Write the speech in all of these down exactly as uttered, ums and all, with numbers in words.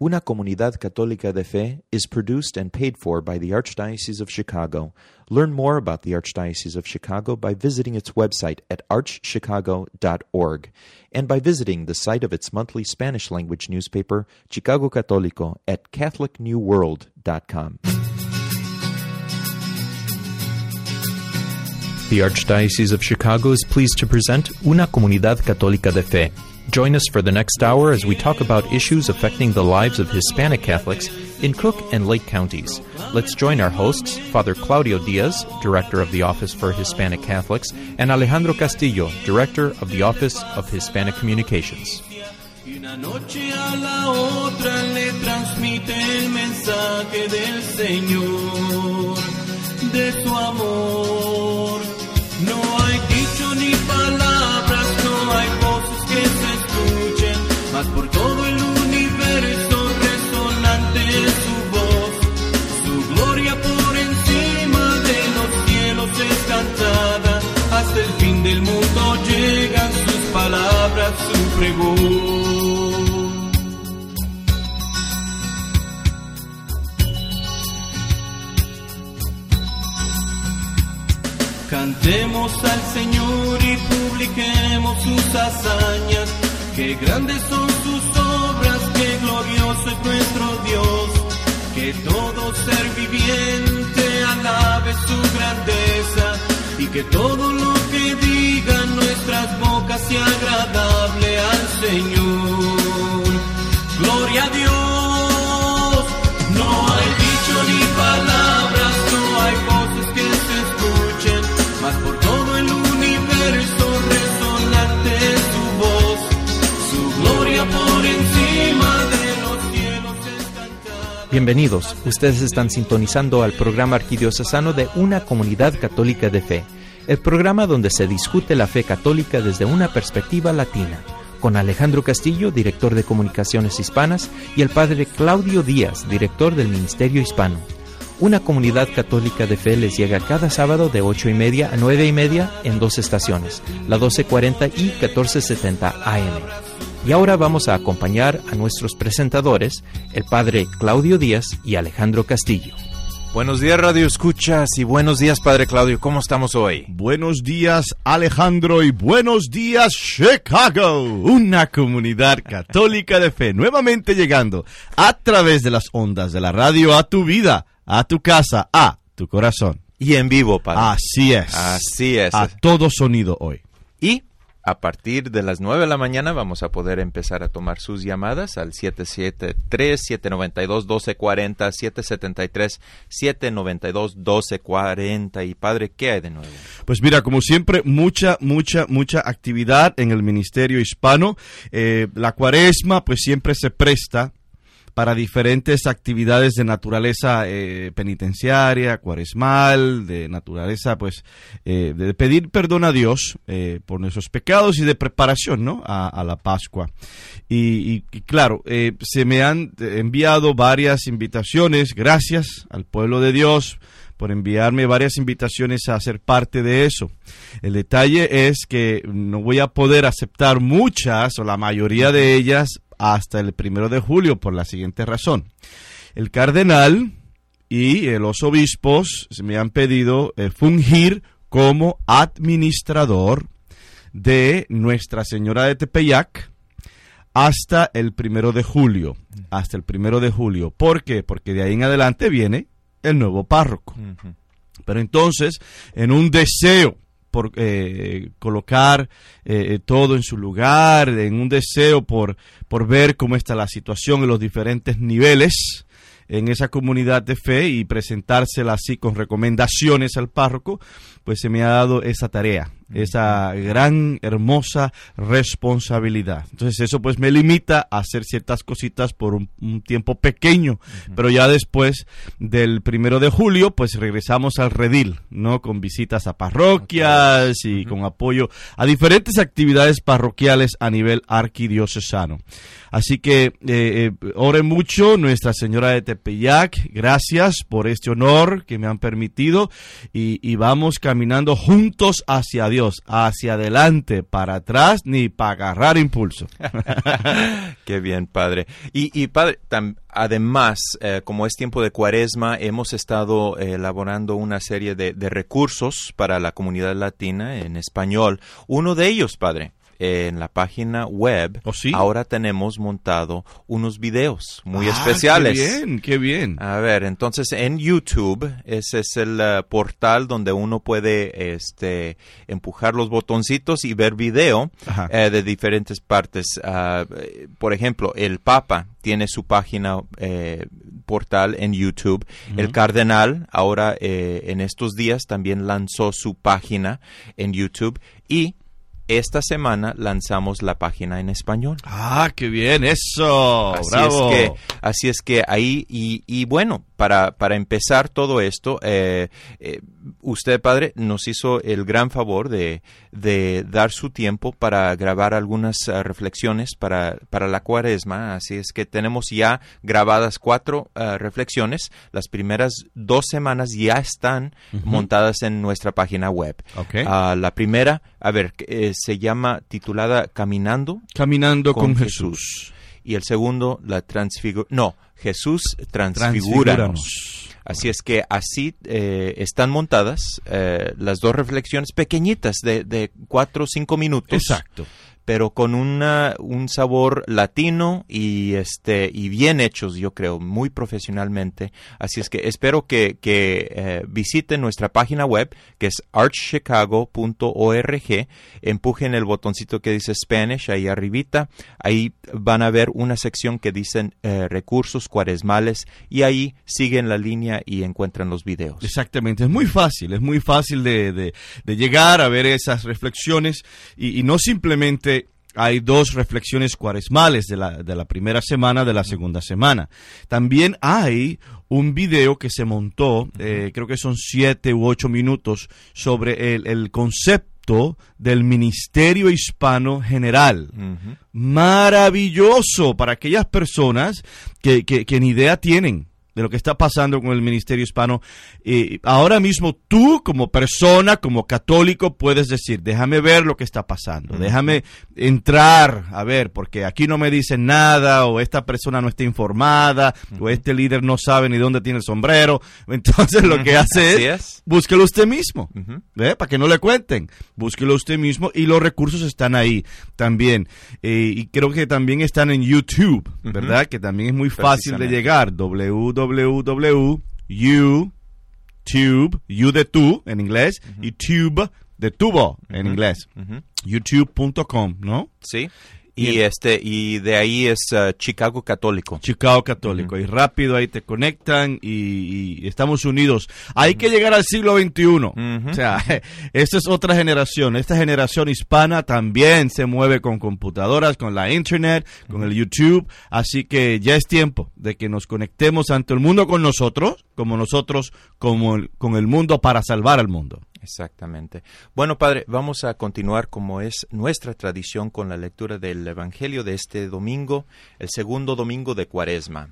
Una Comunidad Católica de Fe is produced and paid for by the Archdiocese of Chicago. Learn more about the Archdiocese of Chicago by visiting its website at arch chicago dot org and by visiting the site of its monthly Spanish-language newspaper, Chicago Católico, at catholic new world dot com. The Archdiocese of Chicago is pleased to present Una Comunidad Católica de Fe. Join us for the next hour as we talk about issues affecting the lives of Hispanic Catholics in Cook and Lake counties. Let's join our hosts, Father Claudio Diaz, Director of the Office for Hispanic Catholics, and Alejandro Castillo, Director of the Office of Hispanic Communications. Y una noche a la otra le transmite el mensaje del Señor, de su amor. No hay dicho ni palabras, no hay voces que se escuchen, mas por todo el universo resonante es su voz. Su gloria por encima de los cielos es cantada, hasta el fin del mundo llegan sus palabras, su pregón. Cantemos al Señor y publiquemos sus hazañas, que grandes son sus obras, que glorioso es nuestro Dios, que todo ser viviente alabe su grandeza, y que todo lo que digan nuestras bocas sea agradable al Señor. Gloria a Dios, no hay dicho ni palabras, no hay voces que se escuchen, mas por todo el universo resonante es su voz, su gloria por encima de los cielos es cantada. Bienvenidos, ustedes están sintonizando al programa arquidiocesano de Una Comunidad Católica de Fe, el programa donde se discute la fe católica desde una perspectiva latina, con Alejandro Castillo, director de Comunicaciones Hispanas, y el padre Claudio Díaz, director del Ministerio Hispano. Una Comunidad Católica de Fe les llega cada sábado de ocho y media a nueve y media en dos estaciones, la doce cuarenta y catorce setenta A M. Y ahora vamos a acompañar a nuestros presentadores, el padre Claudio Díaz y Alejandro Castillo. Buenos días, Radio Escuchas, y buenos días, Padre Claudio. ¿Cómo estamos hoy? Buenos días, Alejandro, y buenos días, Chicago. Una Comunidad Católica de Fe, nuevamente llegando a través de las ondas de la radio a tu vida, a tu casa, a tu corazón. Y en vivo, Padre. Así es. Así es. A todo sonido hoy. Y a partir de las nueve de la mañana vamos a poder empezar a tomar sus llamadas al siete siete tres, siete nueve dos, uno dos cuatro cero, siete siete tres, siete nueve dos, uno dos cuatro cero. Y Padre, ¿qué hay de nuevo? Pues mira, como siempre, mucha, mucha, mucha actividad en el Ministerio Hispano. Eh, la Cuaresma, pues siempre se presta para diferentes actividades de naturaleza eh, penitenciaria, cuaresmal, de naturaleza, pues, eh, de pedir perdón a Dios eh, por nuestros pecados y de preparación, ¿no?, a, a la Pascua. Y, y, y claro, eh, se me han enviado varias invitaciones, gracias al pueblo de Dios por enviarme varias invitaciones a ser parte de eso. El detalle es que no voy a poder aceptar muchas o la mayoría de ellas hasta el primero de julio por la siguiente razón. El cardenal y los obispos me han pedido eh, fungir como administrador de Nuestra Señora de Tepeyac hasta el primero de julio. Hasta el primero de julio. ¿Por qué? Porque de ahí en adelante viene el nuevo párroco. Uh-huh. Pero entonces, en un deseo por eh, colocar eh, todo en su lugar, en un deseo por, por ver cómo está la situación en los diferentes niveles en esa comunidad de fe y presentársela así con recomendaciones al párroco, pues se me ha dado esa tarea, esa gran, hermosa responsabilidad. Entonces eso pues me limita a hacer ciertas cositas por un, un tiempo pequeño, uh-huh. Pero ya después del primero de julio pues regresamos al redil, ¿no? Con visitas a parroquias okay. y uh-huh. con apoyo a diferentes actividades parroquiales a nivel arquidiocesano. Así que eh, eh, oren mucho, Nuestra Señora de Tepeyac, gracias por este honor que me han permitido y, y vamos caminando juntos hacia Dios. Dios, hacia adelante, para atrás, ni para agarrar impulso. Qué bien, padre. Y, y padre, tam, además, eh, como es tiempo de Cuaresma, hemos estado eh, elaborando una serie de, de recursos para la comunidad latina en español. Uno de ellos, padre, en la página web, ¿Oh, sí? ahora tenemos montado unos videos muy ah, especiales. ¡Qué bien, qué bien! A ver, entonces en YouTube, ese es el uh, portal donde uno puede este, empujar los botoncitos y ver video eh, de diferentes partes. Uh, por ejemplo, el Papa tiene su página eh, portal en YouTube. Uh-huh. El Cardenal ahora eh, en estos días también lanzó su página en YouTube y esta semana lanzamos la página en español. ¡Ah, qué bien! ¡Eso! Así ¡Bravo! Es que, así es que ahí, y, y bueno, para, para empezar todo esto, eh, eh, usted, padre, nos hizo el gran favor de, de dar su tiempo para grabar algunas uh, reflexiones para, para la Cuaresma. Así es que tenemos ya grabadas cuatro uh, reflexiones. Las primeras dos semanas ya están uh-huh. montadas en nuestra página web. Okay. Uh, la primera, a ver, eh, se llama titulada Caminando. Caminando con, con Jesús. Jesús. Y el segundo, la transfigur... No, Jesús transfigúranos. Transfigúranos. Así es que así eh, están montadas eh, las dos reflexiones pequeñitas de, de cuatro o cinco minutos. Exacto. Pero con una, un sabor latino y este y bien hechos, yo creo, muy profesionalmente. Así es que espero que, que eh, visiten nuestra página web, que es arch chicago punto org. Empujen el botoncito que dice Spanish ahí arribita. Ahí van a ver una sección que dice eh, recursos cuaresmales y ahí siguen la línea y encuentran los videos. Exactamente, es muy fácil, es muy fácil de, de, de llegar a ver esas reflexiones y, y no simplemente hay dos reflexiones cuaresmales de la, de la primera semana, de la segunda semana. También hay un video que se montó, eh, creo que son siete u ocho minutos, sobre el, el concepto del ministerio hispano general. Uh-huh. Maravilloso para aquellas personas que, que, que ni idea tienen de lo que está pasando con el ministerio hispano. Eh, ahora mismo tú como persona, como católico, puedes decir, déjame ver lo que está pasando, uh-huh. déjame entrar a ver, porque aquí no me dicen nada, o esta persona no está informada, uh-huh. o este líder no sabe ni dónde tiene el sombrero. Entonces lo que hace es, es, búsquelo usted mismo, uh-huh. ¿eh? Para que no le cuenten, búsquelo usted mismo, y los recursos están ahí también. Eh, y creo que también están en YouTube, uh-huh. ¿verdad? Que también es muy fácil de llegar, www www.youtube, you de tú en inglés, uh-huh. y tube de tubo en uh-huh. inglés, uh-huh. youtube punto com, ¿no? Sí. Y, y este y de ahí es uh, Chicago Católico. Chicago Católico. Uh-huh. Y rápido ahí te conectan y, y estamos unidos. Hay uh-huh. que llegar al siglo veintiuno. Uh-huh. O sea, esta es otra generación. Esta generación hispana también se mueve con computadoras, con la internet, uh-huh. con el YouTube. Así que ya es tiempo de que nos conectemos ante el mundo con nosotros, como nosotros como el, con el mundo para salvar al mundo. Exactamente. Bueno, padre, vamos a continuar como es nuestra tradición con la lectura del Evangelio de este domingo, el segundo domingo de Cuaresma.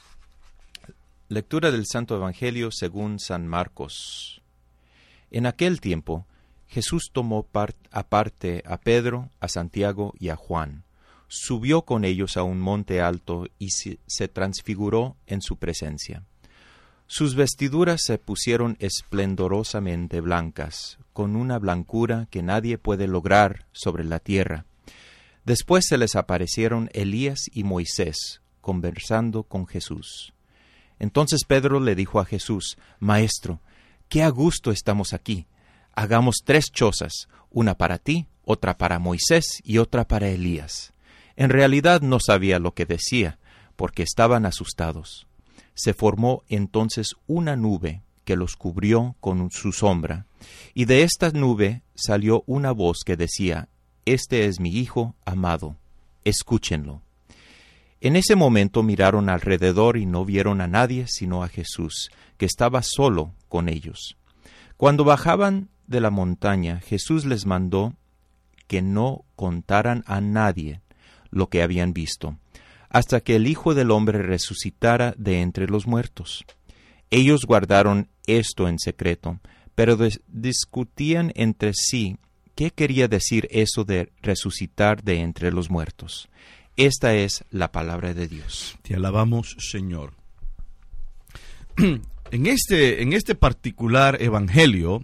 Lectura del Santo Evangelio según San Marcos. En aquel tiempo, Jesús tomó part- aparte a Pedro, a Santiago y a Juan, subió con ellos a un monte alto y se, se transfiguró en su presencia. Sus vestiduras se pusieron esplendorosamente blancas, con una blancura que nadie puede lograr sobre la tierra. Después se les aparecieron Elías y Moisés, conversando con Jesús. Entonces Pedro le dijo a Jesús, «Maestro, qué a gusto estamos aquí. Hagamos tres chozas, una para ti, otra para Moisés y otra para Elías». En realidad no sabía lo que decía, porque estaban asustados. Se formó entonces una nube que los cubrió con su sombra, y de esta nube salió una voz que decía, «Este es mi Hijo amado, escúchenlo». En ese momento miraron alrededor y no vieron a nadie sino a Jesús, que estaba solo con ellos. Cuando bajaban de la montaña, Jesús les mandó que no contaran a nadie lo que habían visto, hasta que el Hijo del Hombre resucitara de entre los muertos. Ellos guardaron esto en secreto, pero dis- discutían entre sí ¿Qué quería decir eso de resucitar de entre los muertos? Esta es la palabra de Dios. Te alabamos, Señor. En este, en este particular evangelio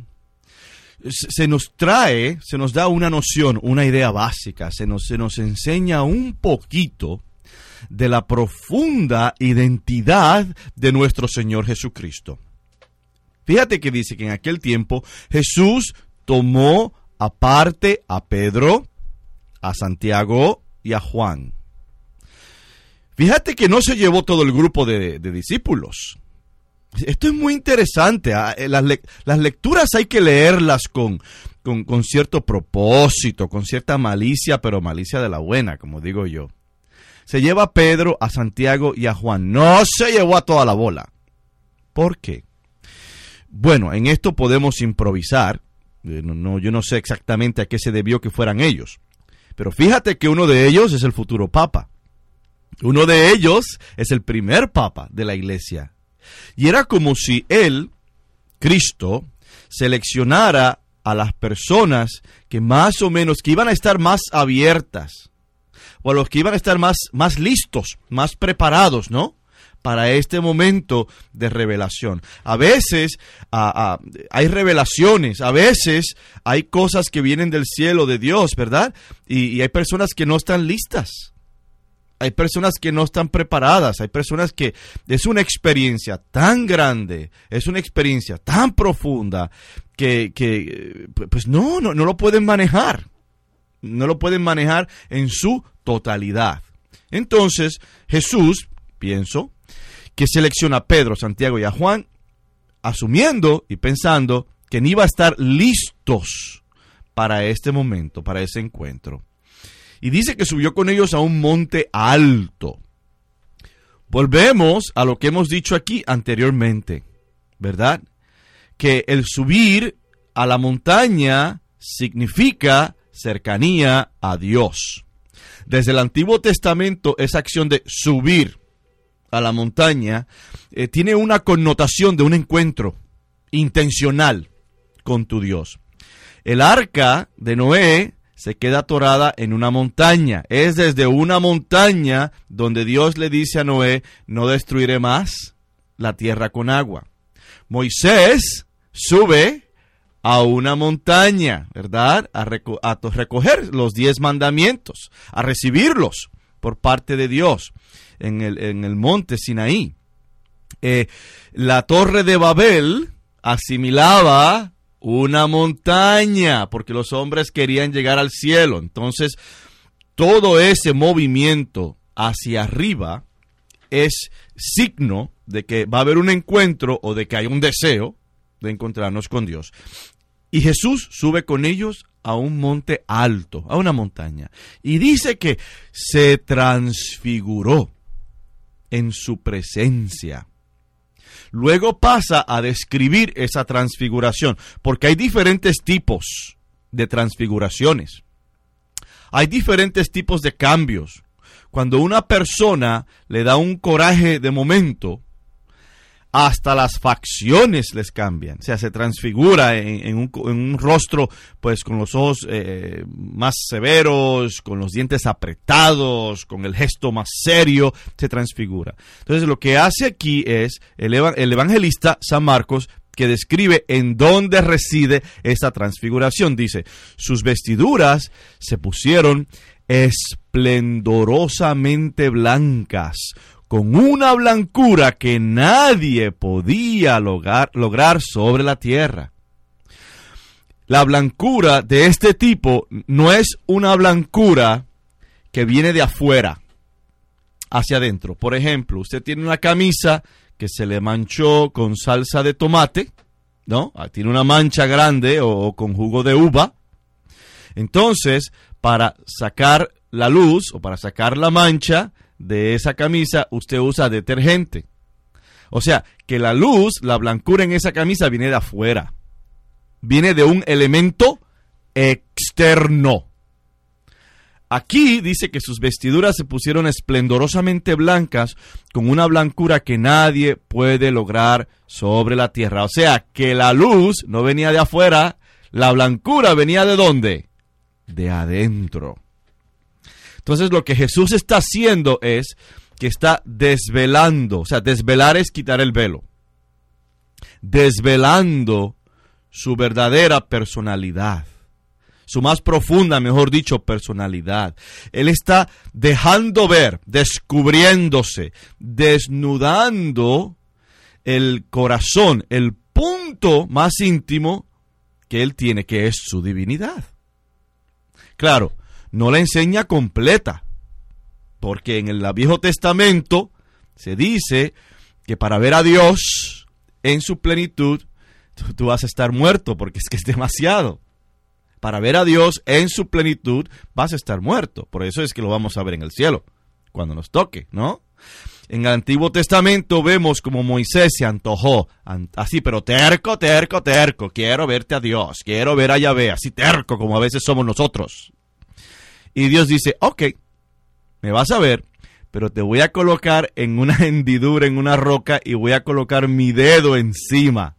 se nos trae, se nos da una noción, una idea básica, se nos, se nos enseña un poquito de la profunda identidad de nuestro Señor Jesucristo. Fíjate que dice que en aquel tiempo Jesús tomó aparte a Pedro, a Santiago y a Juan. Fíjate que no se llevó todo el grupo de, de discípulos. Esto es muy interesante. Las, le, las lecturas hay que leerlas con, con, con cierto propósito, con cierta malicia, pero malicia de la buena, como digo yo. Se lleva a Pedro, a Santiago y a Juan. No se llevó a toda la bola. ¿Por qué? Bueno, en esto podemos improvisar. No, no, yo no sé exactamente a qué se debió que fueran ellos. Pero fíjate que uno de ellos es el futuro papa. Uno de ellos es el primer papa de la iglesia. Y era como si él, Cristo, seleccionara a las personas que más o menos, que iban a estar más abiertas, o a los que iban a estar más, más listos, más preparados, ¿no?, para este momento de revelación. A veces a, a, hay revelaciones, a veces hay cosas que vienen del cielo de Dios, ¿verdad? Y, y hay personas que no están listas. Hay personas que no están preparadas, hay personas que es una experiencia tan grande, es una experiencia tan profunda que, que pues no, no, no lo pueden manejar, no lo pueden manejar en su totalidad. Entonces Jesús, pienso, que selecciona a Pedro, Santiago y a Juan, asumiendo y pensando que no iba a estar listos para este momento, para ese encuentro. Y dice que subió con ellos a un monte alto. Volvemos a lo que hemos dicho aquí anteriormente, ¿verdad? Que el subir a la montaña significa cercanía a Dios. Desde el Antiguo Testamento, esa acción de subir a la montaña eh, tiene una connotación de un encuentro intencional con tu Dios. El arca de Noé se queda atorada en una montaña. Es desde una montaña donde Dios le dice a Noé: no destruiré más la tierra con agua. Moisés sube a una montaña, ¿verdad? A, reco- a recoger los diez mandamientos, a recibirlos por parte de Dios en el, en el monte Sinaí. Eh, la torre de Babel asimilaba una montaña, porque los hombres querían llegar al cielo. Entonces, todo ese movimiento hacia arriba es signo de que va a haber un encuentro o de que hay un deseo de encontrarnos con Dios. Y Jesús sube con ellos a un monte alto, a una montaña. Y dice que se transfiguró en su presencia. Luego pasa a describir esa transfiguración, porque hay diferentes tipos de transfiguraciones. Hay diferentes tipos de cambios. Cuando una persona le da un coraje de momento, hasta las facciones les cambian. O sea, se transfigura en, en, un, en un rostro pues con los ojos eh, más severos, con los dientes apretados, con el gesto más serio, se transfigura. Entonces, lo que hace aquí es el, el evangelista San Marcos, que describe en dónde reside esa transfiguración. Dice: sus vestiduras se pusieron esplendorosamente blancas, con una blancura que nadie podía lograr, lograr sobre la tierra. La blancura de este tipo no es una blancura que viene de afuera hacia adentro. Por ejemplo, usted tiene una camisa que se le manchó con salsa de tomate, ¿no? Tiene una mancha grande o, o con jugo de uva. Entonces, para sacar la luz o para sacar la mancha de esa camisa, usted usa detergente. O sea, que la luz, la blancura en esa camisa viene de afuera. Viene de un elemento externo. Aquí dice que sus vestiduras se pusieron esplendorosamente blancas, con una blancura que nadie puede lograr sobre la tierra. O sea, que la luz no venía de afuera, La blancura venía ¿de dónde? De adentro. Entonces lo que Jesús está haciendo es que está desvelando, o sea, desvelar es quitar el velo, desvelando su verdadera personalidad, su más profunda, mejor dicho, personalidad. Él está dejando ver, descubriéndose, desnudando el corazón, el punto más íntimo que él tiene, que es su divinidad. Claro, no la enseña completa, porque en el Viejo Testamento se dice que para ver a Dios en su plenitud, tú, tú vas a estar muerto, porque es que es demasiado. Para ver a Dios en su plenitud, vas a estar muerto. Por eso es que lo vamos a ver en el cielo, cuando nos toque, ¿no? En el Antiguo Testamento vemos como Moisés se antojó, así, pero terco, terco, terco. Quiero verte a Dios, quiero ver a Yahvé, así terco como a veces somos nosotros. Y Dios dice, ok, me vas a ver, pero te voy a colocar en una hendidura, en una roca, y voy a colocar mi dedo encima.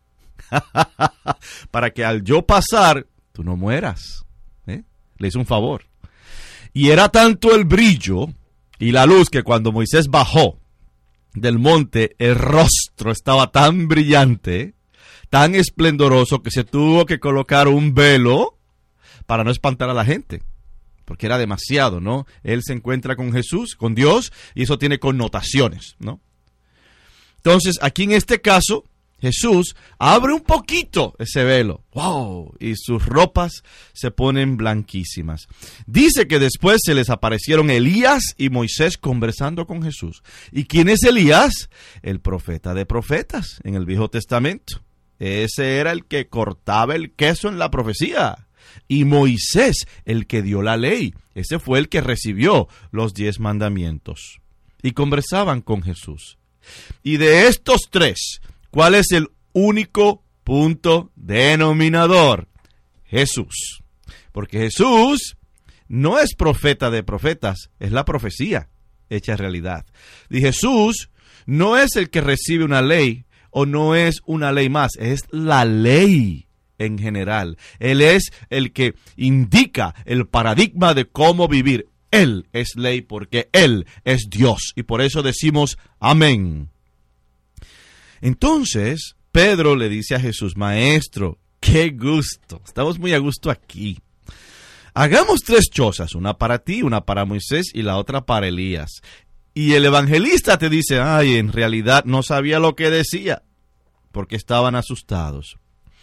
Para que al yo pasar, tú no mueras. ¿Eh? Le hice un favor. Y era tanto el brillo y la luz que cuando Moisés bajó del monte, el rostro estaba tan brillante, tan esplendoroso, que se tuvo que colocar un velo para no espantar a la gente. Porque era demasiado, ¿no? Él se encuentra con Jesús, con Dios, y eso tiene connotaciones, ¿no? Entonces, aquí en este caso, Jesús abre un poquito ese velo. ¡Wow! Y sus ropas se ponen blanquísimas. Dice que después se les aparecieron Elías y Moisés conversando con Jesús. ¿Y quién es Elías? El profeta de profetas en el Viejo Testamento. Ese era el que cortaba el queso en la profecía. Y Moisés, el que dio la ley, ese fue el que recibió los diez mandamientos. Y conversaban con Jesús. Y de estos tres, ¿cuál es el único punto denominador? Jesús. Porque Jesús no es profeta de profetas, es la profecía hecha realidad. Y Jesús no es el que recibe una ley, o no es una ley más, es la ley en general. Él es el que indica el paradigma de cómo vivir. Él es ley porque Él es Dios. Y por eso decimos amén. Entonces, Pedro le dice a Jesús, Maestro, qué gusto. Estamos muy a gusto aquí. Hagamos tres chozas, una para ti, una para Moisés y la otra para Elías. Y el evangelista te dice, ay, en realidad no sabía lo que decía, porque estaban asustados.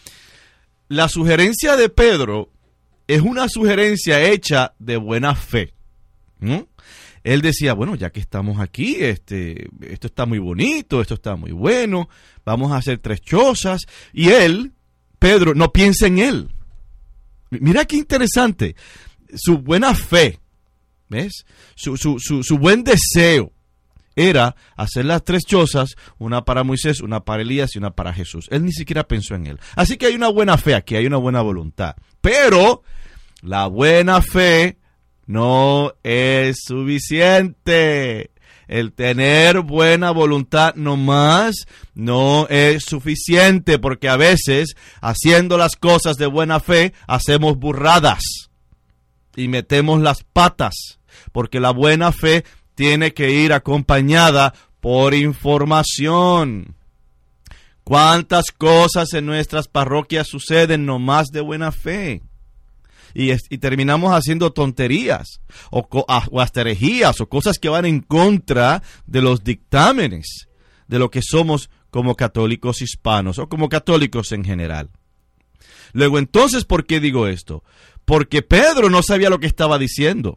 La sugerencia de Pedro es una sugerencia hecha de buena fe. ¿Mm? Él decía, bueno, ya que estamos aquí, este, esto está muy bonito, esto está muy bueno, vamos a hacer tres chozas. Y él, Pedro, no piensa en él. Mira qué interesante, su buena fe, ¿ves? Su, su, su, su buen deseo era hacer las tres chozas, una para Moisés, una para Elías y una para Jesús. Él ni siquiera pensó en él. Así que hay una buena fe aquí, hay una buena voluntad. Pero la buena fe no es suficiente. El tener buena voluntad nomás no es suficiente, porque a veces, haciendo las cosas de buena fe, hacemos burradas y metemos las patas, porque la buena fe tiene que ir acompañada por información. ¿Cuántas cosas en nuestras parroquias suceden nomás de buena fe? Y, es, y terminamos haciendo tonterías o, o hasta herejías o cosas que van en contra de los dictámenes de lo que somos como católicos hispanos o como católicos en general. Luego, entonces, ¿por qué digo esto? Porque Pedro no sabía lo que estaba diciendo.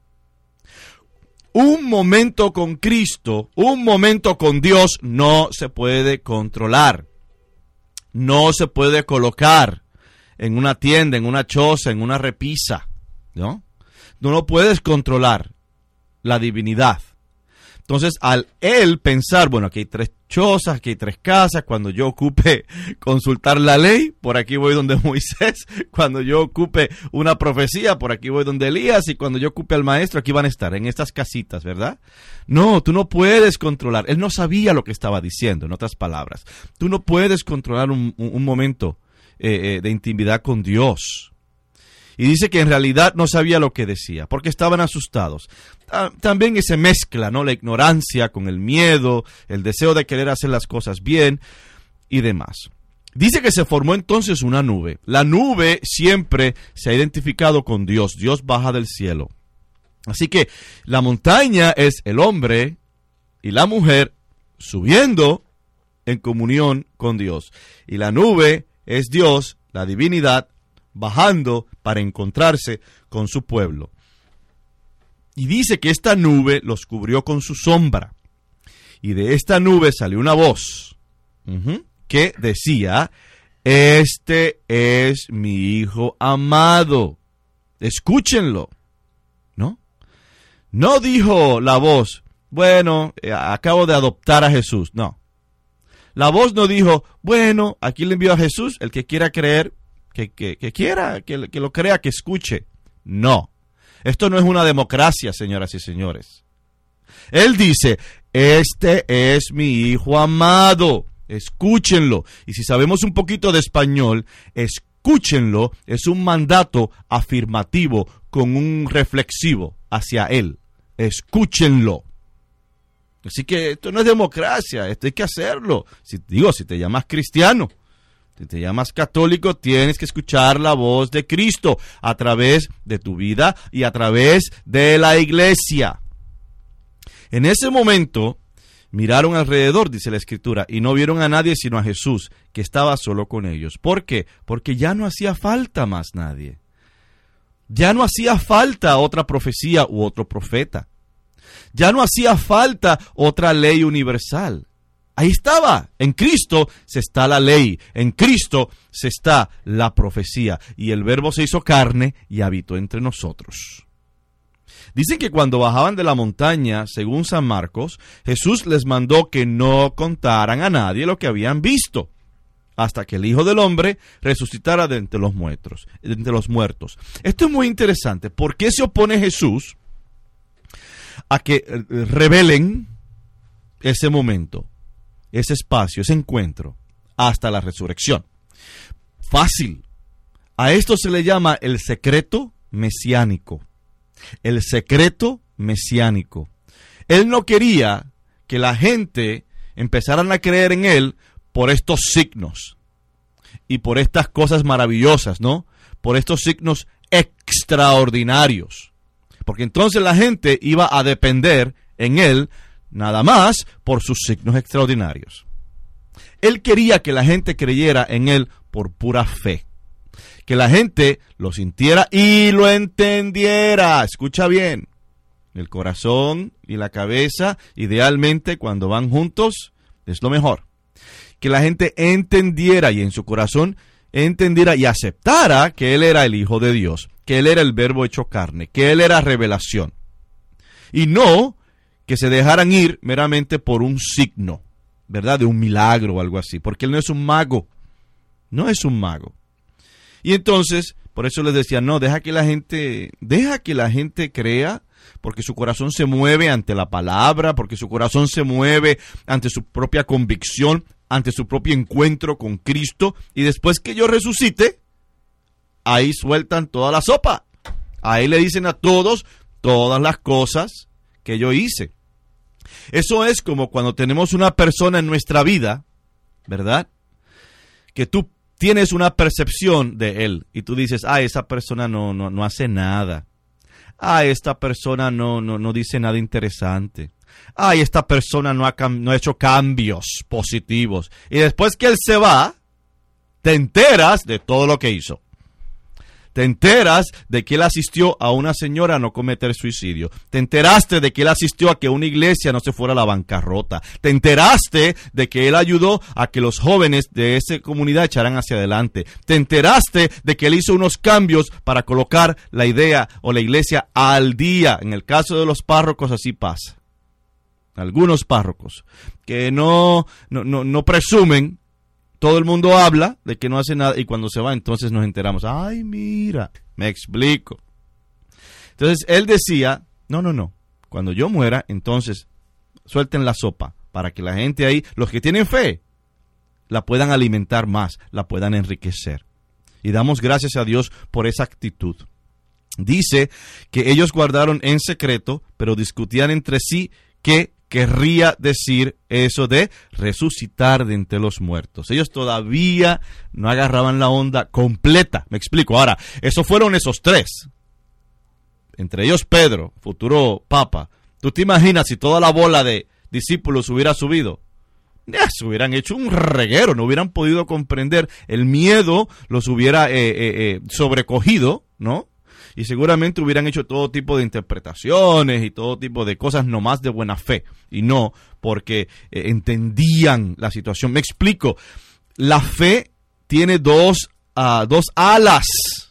Un momento con Cristo, un momento con Dios no se puede controlar. No se puede colocar en una tienda, en una choza, en una repisa, ¿no? No lo puedes controlar, la divinidad. Entonces, al él pensar, bueno, aquí hay tres chozas, aquí hay tres casas, cuando yo ocupe consultar la ley, por aquí voy donde Moisés, cuando yo ocupe una profecía, por aquí voy donde Elías, y cuando yo ocupe al maestro, aquí van a estar, en estas casitas, ¿verdad? No, tú no puedes controlar. Él no sabía lo que estaba diciendo, en otras palabras. Tú no puedes controlar un, un, un momento eh, eh, de intimidad con Dios. Y dice que en realidad no sabía lo que decía, porque estaban asustados. También se mezcla, ¿no?, la ignorancia con el miedo, el deseo de querer hacer las cosas bien y demás. Dice que se formó entonces una nube. La nube siempre se ha identificado con Dios. Dios baja del cielo. Así que la montaña es el hombre y la mujer subiendo en comunión con Dios. Y la nube es Dios, la divinidad, bajando para encontrarse con su pueblo. Y dice que esta nube los cubrió con su sombra. Y de esta nube salió una voz uh-huh, que decía: este es mi hijo amado, escúchenlo. ¿No? No dijo la voz: bueno, eh, acabo de adoptar a Jesús. No. La voz no dijo: bueno, aquí le envío a Jesús, el que quiera creer, que, que, que quiera, que, que lo crea, que escuche. No. Esto no es una democracia, señoras y señores. Él dice: este es mi hijo amado, escúchenlo. Y si sabemos un poquito de español, escúchenlo es un mandato afirmativo con un reflexivo hacia él. Escúchenlo. Así que esto no es democracia, esto hay que hacerlo. Si, digo, si te llamas cristiano, si te llamas católico, tienes que escuchar la voz de Cristo a través de tu vida y a través de la iglesia. En ese momento, miraron alrededor, dice la Escritura, y no vieron a nadie sino a Jesús, que estaba solo con ellos. ¿Por qué? Porque ya no hacía falta más nadie. Ya no hacía falta otra profecía u otro profeta. Ya no hacía falta otra ley universal. Ahí estaba, en Cristo se está la ley, en Cristo se está la profecía, y el Verbo se hizo carne y habitó entre nosotros. Dicen que cuando bajaban de la montaña, según San Marcos, Jesús les mandó que no contaran a nadie lo que habían visto, hasta que el Hijo del Hombre resucitara de entre los muertos. De entre los muertos. Esto es muy interesante. ¿Por qué se opone Jesús a que revelen ese momento, ese espacio, ese encuentro, hasta la resurrección? Fácil. A esto se le llama el secreto mesiánico. El secreto mesiánico. Él no quería que la gente empezaran a creer en él por estos signos y por estas cosas maravillosas, ¿no? Por estos signos extraordinarios. Porque entonces la gente iba a depender en él nada más por sus signos extraordinarios. Él quería que la gente creyera en él por pura fe. Que la gente lo sintiera y lo entendiera. Escucha bien. El corazón y la cabeza, idealmente, cuando van juntos, es lo mejor. Que la gente entendiera y en su corazón entendiera y aceptara que él era el Hijo de Dios, que él era el Verbo hecho carne, que él era revelación. Y no que se dejaran ir meramente por un signo, ¿verdad? De un milagro o algo así, porque él no es un mago, no es un mago. Y entonces, por eso les decía, no, deja que la gente, deja que la gente crea, porque su corazón se mueve ante la palabra, porque su corazón se mueve ante su propia convicción, ante su propio encuentro con Cristo, y después que yo resucite, ahí sueltan toda la sopa. Ahí le dicen a todos todas las cosas que yo hice. Eso es como cuando tenemos una persona en nuestra vida, ¿verdad? Que tú tienes una percepción de él y tú dices: ah, esa persona no, no, no hace nada. Ah, esta persona no, no, no dice nada interesante. Ah, esta persona no ha, no ha hecho cambios positivos. Y después que él se va, te enteras de todo lo que hizo. Te enteras de que él asistió a una señora a no cometer suicidio. Te enteraste de que él asistió a que una iglesia no se fuera a la bancarrota. Te enteraste de que él ayudó a que los jóvenes de esa comunidad echaran hacia adelante. Te enteraste de que él hizo unos cambios para colocar la idea o la iglesia al día. En el caso de los párrocos así pasa. Algunos párrocos que no, no, no, no presumen. Todo el mundo habla de que no hace nada y cuando se va entonces nos enteramos. Ay, mira, me explico. Entonces él decía, no, no, no. Cuando yo muera, entonces suelten la sopa para que la gente ahí, los que tienen fe, la puedan alimentar más, la puedan enriquecer. Y damos gracias a Dios por esa actitud. Dice que ellos guardaron en secreto, pero discutían entre sí qué querría decir eso de resucitar de entre los muertos. Ellos todavía no agarraban la onda completa. Me explico. Ahora, esos fueron esos tres. Entre ellos Pedro, futuro papa. ¿Tú te imaginas si toda la bola de discípulos hubiera subido? Ya, se hubieran hecho un reguero, no hubieran podido comprender. El miedo los hubiera eh, eh, eh, sobrecogido, ¿no? Y seguramente hubieran hecho todo tipo de interpretaciones y todo tipo de cosas nomás de buena fe. Y no porque eh, entendían la situación. Me explico. La fe tiene dos, uh, dos alas.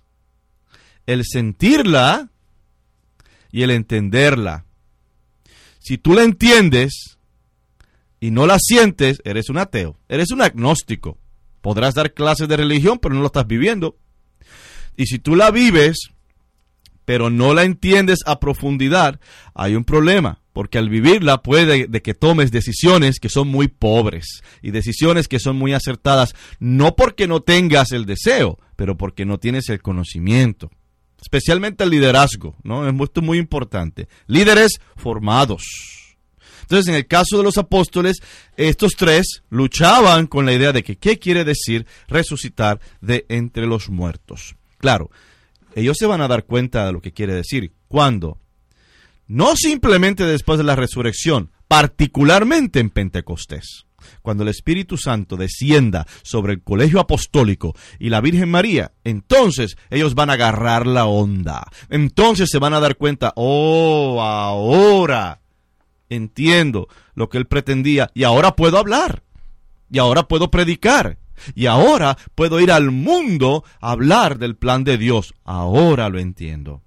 El sentirla y el entenderla. Si tú la entiendes y no la sientes, eres un ateo. Eres un agnóstico. Podrás dar clases de religión, pero no lo estás viviendo. Y si tú la vives, pero no la entiendes a profundidad, hay un problema, porque al vivirla puede de que tomes decisiones que son muy pobres y decisiones que son muy acertadas, no porque no tengas el deseo, pero porque no tienes el conocimiento, especialmente el liderazgo, ¿no? Es muy, muy importante. Líderes formados. Entonces, en el caso de los apóstoles, estos tres luchaban con la idea de que ¿qué quiere decir resucitar de entre los muertos? Claro, ellos se van a dar cuenta de lo que quiere decir. ¿Cuándo? No simplemente después de la resurrección, particularmente en Pentecostés. Cuando el Espíritu Santo descienda sobre el colegio apostólico y la Virgen María, entonces ellos van a agarrar la onda. Entonces se van a dar cuenta, oh, ahora entiendo lo que él pretendía y ahora puedo hablar y ahora puedo predicar. Y ahora puedo ir al mundo a hablar del plan de Dios. Ahora lo entiendo.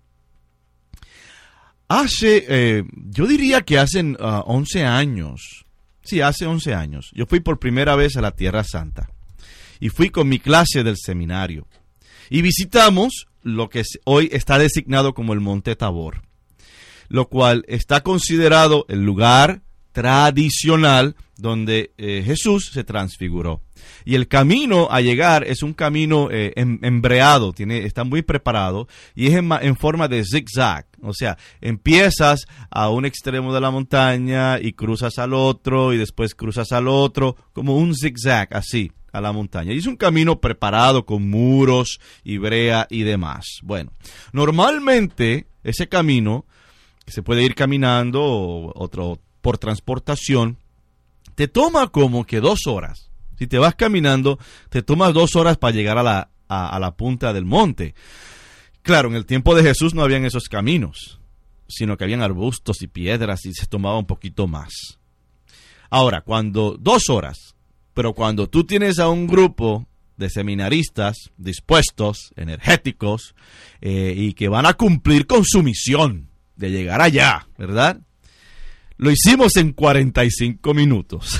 Hace, eh, yo diría que hace uh, once años. Sí, hace once años. Yo fui por primera vez a la Tierra Santa. Y fui con mi clase del seminario. Y visitamos lo que hoy está designado como el Monte Tabor. Lo cual está considerado el lugar tradicional donde eh, Jesús se transfiguró. Y el camino a llegar es un camino eh, em, embreado, tiene, está muy preparado y es en, en forma de zigzag. O sea, empiezas a un extremo de la montaña y cruzas al otro y después cruzas al otro, como un zigzag así a la montaña. Y es un camino preparado con muros y brea y demás. Bueno, normalmente ese camino, que se puede ir caminando o otro por transportación, te toma como que dos horas. Si te vas caminando, te tomas dos horas para llegar a la, a, a la punta del monte. Claro, en el tiempo de Jesús no habían esos caminos, sino que habían arbustos y piedras y se tomaba un poquito más. Ahora, cuando dos horas, pero cuando tú tienes a un grupo de seminaristas dispuestos, energéticos, eh, y que van a cumplir con su misión de llegar allá, ¿verdad? Lo hicimos en cuarenta y cinco minutos.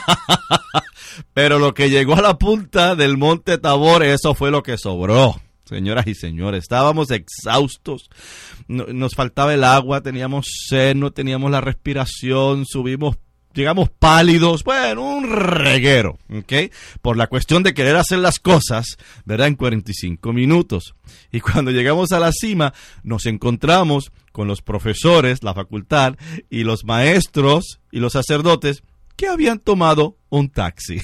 Pero lo que llegó a la punta del Monte Tabor, eso fue lo que sobró. Señoras y señores, estábamos exhaustos, no, nos faltaba el agua, teníamos sed, no teníamos la respiración, subimos, llegamos pálidos, bueno, un reguero, ¿ok? Por la cuestión de querer hacer las cosas, ¿verdad? En cuarenta y cinco minutos. Y cuando llegamos a la cima, nos encontramos con los profesores, la facultad, y los maestros y los sacerdotes que habían tomado un taxi.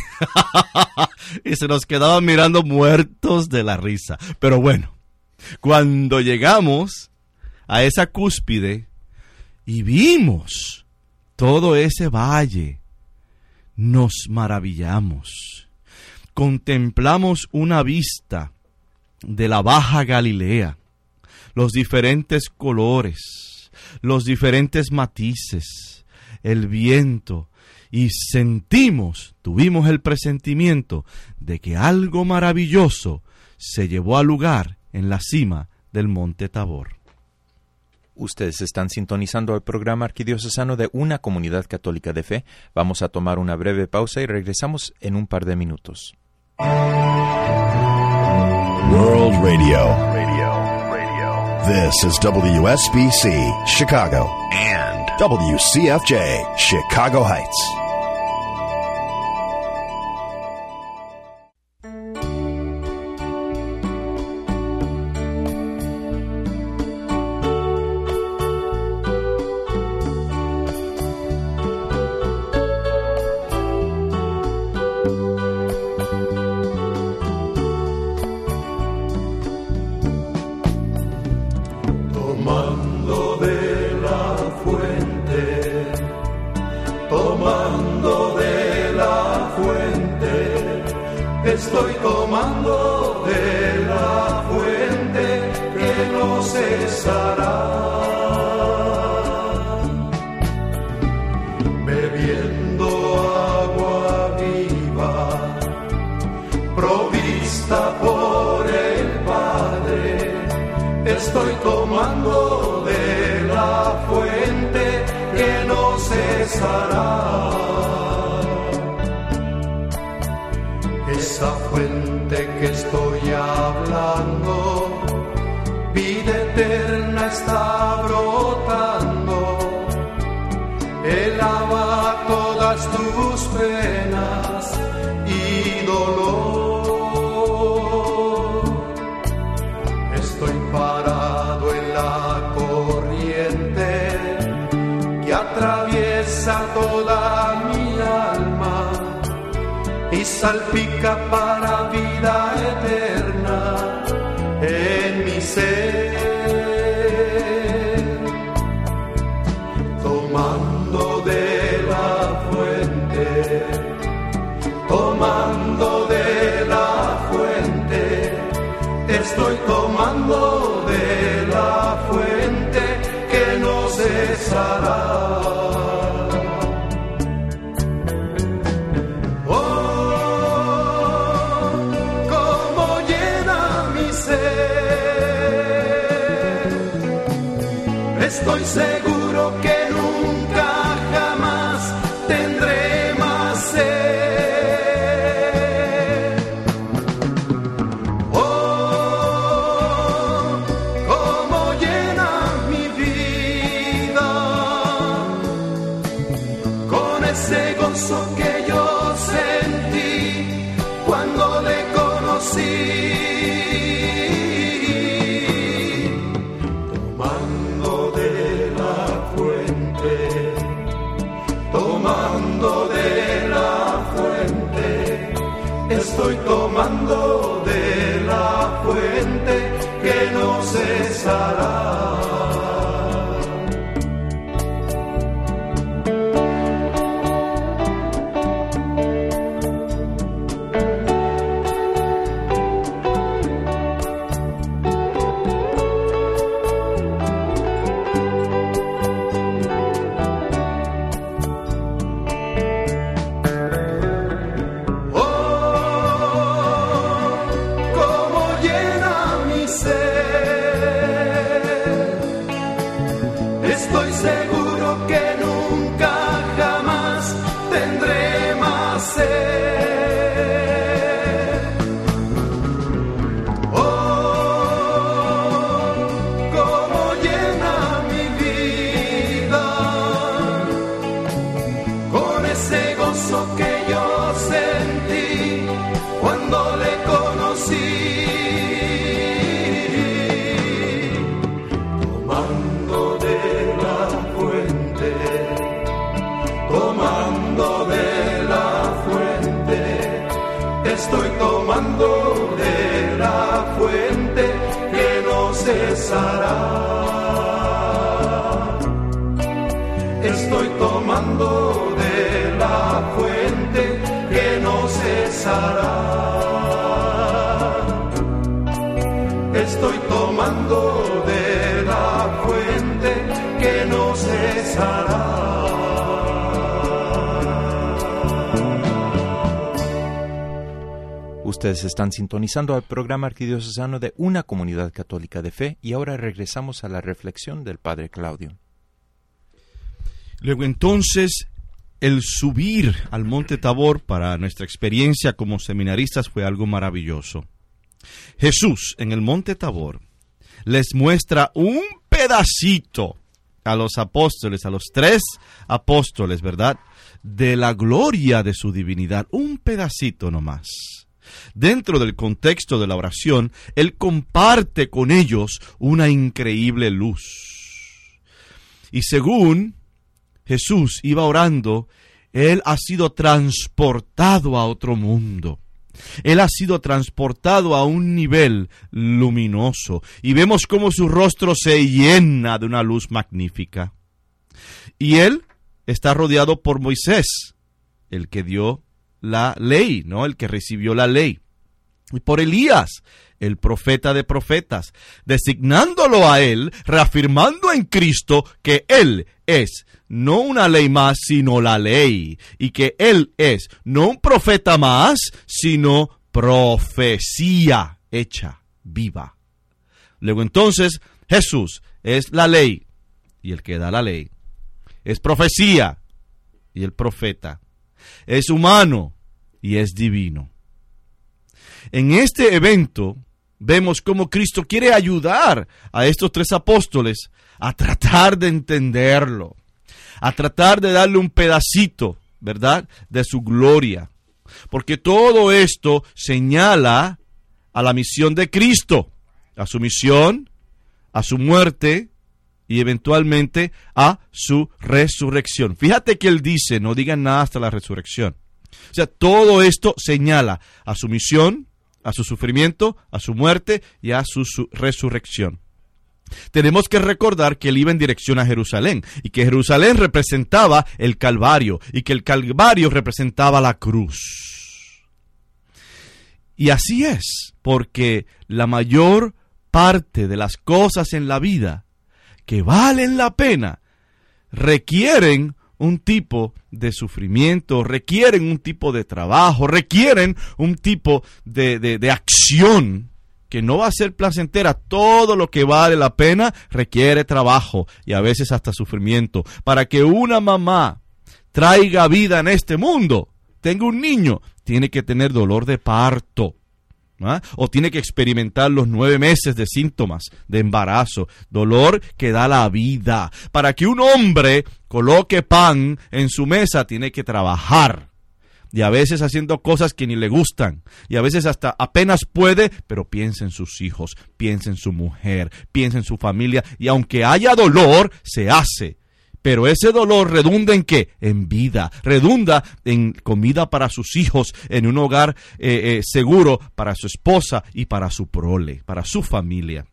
Y se nos quedaban mirando muertos de la risa. Pero bueno, cuando llegamos a esa cúspide y vimos todo ese valle, nos maravillamos. Contemplamos una vista de la Baja Galilea, los diferentes colores, los diferentes matices, el viento, y sentimos, tuvimos el presentimiento de que algo maravilloso se llevó a lugar en la cima del Monte Tabor. Ustedes están sintonizando el programa arquidiocesano de una comunidad católica de fe. Vamos a tomar una breve pausa y regresamos en un par de minutos. World Radio. Radio. Radio. This is W S B C, Chicago, and W C F J, Chicago Heights. Estoy tomando de la fuente que no cesará, bebiendo agua viva, provista por el Padre. Estoy tomando de la fuente que no cesará. Esa fuente que estoy hablando, vida eterna está brotando. Él lava todas tus penas y dolor. Estoy parado en la corriente que atraviesa toda mi alma y salpica para vida eterna en mi ser. Tomando de la fuente, tomando de la fuente, estoy tomando de la fuente que no cesará. Estoy seguro que nunca jamás tendré más sed. Oh, cómo llena mi vida con ese gozo que yo sentí cuando le conocí. Tomando de la fuente, estoy tomando de la fuente que no cesará. Estoy seguro que nunca jamás tendré más sed. Oh, cómo llena mi vida con ese gozo que yo sentí cuando le conocí. Tomando de la fuente, estoy tomando de la fuente que no cesará. Estoy tomando de la fuente que no cesará. Estoy tomando de la fuente que no cesará. Ustedes están sintonizando al programa arquidiocesano de Una Comunidad Católica de Fe y ahora regresamos a la reflexión del Padre Claudio. Luego entonces, el subir al Monte Tabor para nuestra experiencia como seminaristas fue algo maravilloso. Jesús en el Monte Tabor les muestra un pedacito a los apóstoles, a los tres apóstoles, ¿verdad?, de la gloria de su divinidad, un pedacito nomás. Dentro del contexto de la oración, Él comparte con ellos una increíble luz. Y según Jesús iba orando, Él ha sido transportado a otro mundo. Él ha sido transportado a un nivel luminoso. Y vemos cómo su rostro se llena de una luz magnífica. Y Él está rodeado por Moisés, el que dio la ley, ¿no? El que recibió la ley. y por Elías, el profeta de profetas, designándolo a él, reafirmando en Cristo que él es no una ley más, sino la ley, y que él es no un profeta más, sino profecía hecha viva. Luego entonces, Jesús es la ley y el que da la ley. Es profecía y el profeta. Es humano y es divino. En este evento vemos cómo Cristo quiere ayudar a estos tres apóstoles a tratar de entenderlo, a tratar de darle un pedacito, ¿verdad?, de su gloria. Porque todo esto señala a la misión de Cristo, a su misión, a su muerte y eventualmente a su resurrección. Fíjate que él dice, no digan nada hasta la resurrección. O sea, todo esto señala a su misión, a su sufrimiento, a su muerte y a su, su resurrección. Tenemos que recordar que él iba en dirección a Jerusalén y que Jerusalén representaba el Calvario y que el Calvario representaba la cruz. Y así es, porque la mayor parte de las cosas en la vida que valen la pena requieren un tipo de sufrimiento, requieren un tipo de trabajo, requieren un tipo de, de, de acción que no va a ser placentera. Todo lo que vale la pena requiere trabajo y a veces hasta sufrimiento. Para que una mamá traiga vida en este mundo, tenga un niño, tiene que tener dolor de parto, ¿ah? O tiene que experimentar los nueve meses de síntomas de embarazo, dolor que da la vida. Para que un hombre coloque pan en su mesa, tiene que trabajar. Y a veces haciendo cosas que ni le gustan. Y a veces hasta apenas puede, pero piensa en sus hijos, piensa en su mujer, piensa en su familia. Y aunque haya dolor, se hace. Pero ese dolor redunda en ¿qué? En vida. Redunda en comida para sus hijos, en un hogar eh, eh, seguro para su esposa y para su prole, para su familia.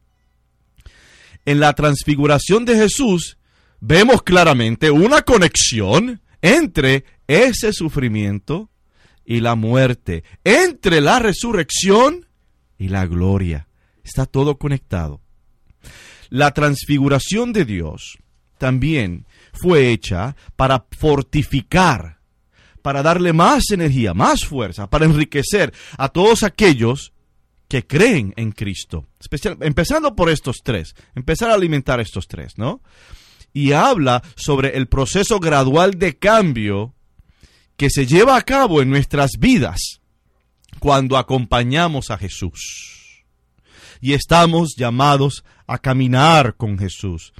En la transfiguración de Jesús vemos claramente una conexión entre ese sufrimiento y la muerte, entre la resurrección y la gloria. Está todo conectado. La transfiguración de Dios también fue hecha para fortificar, para darle más energía, más fuerza, para enriquecer a todos aquellos que creen en Cristo. Especial, empezando por estos tres, empezar a alimentar estos tres, ¿no? Y habla sobre el proceso gradual de cambio que se lleva a cabo en nuestras vidas cuando acompañamos a Jesús. Y estamos llamados a caminar con Jesús.